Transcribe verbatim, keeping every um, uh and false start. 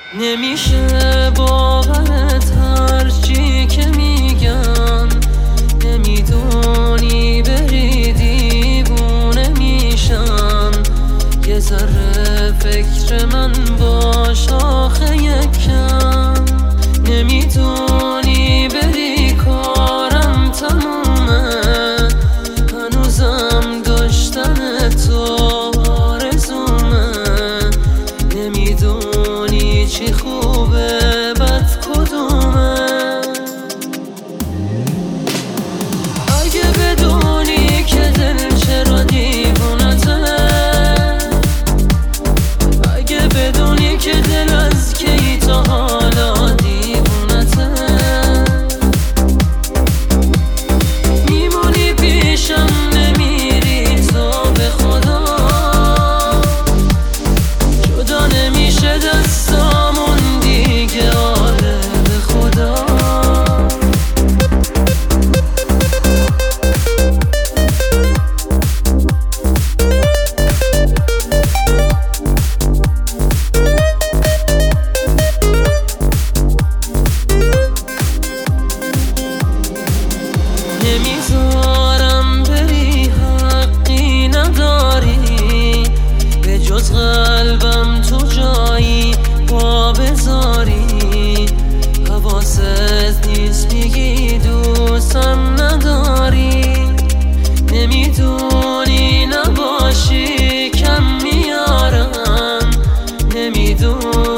نمیشه باورت هرچی که میگن، نمیدونی بری دیوونه میشم. یه ذره فکر من باش آخه یکم، نمیدونی بری کارم تمومه، هنوزم داشتن تو آرزومه. نمیدونی چی خوبه بد کدومه. اگه بدونی که دل چرا دیوونته، اگه بدونی که دل از کی تا حالا دیوونته، میمونی پیشم نمیری تو به خدا. جدا نمیشه دستامون دیگه، آره به خدا. نمیذارم بری حقی نداری، به جز قلبم تو جایی پا بذاری. حواست نیست میگی دوستم نداری، نمیدونی نباشی کم میارم، نمیدونی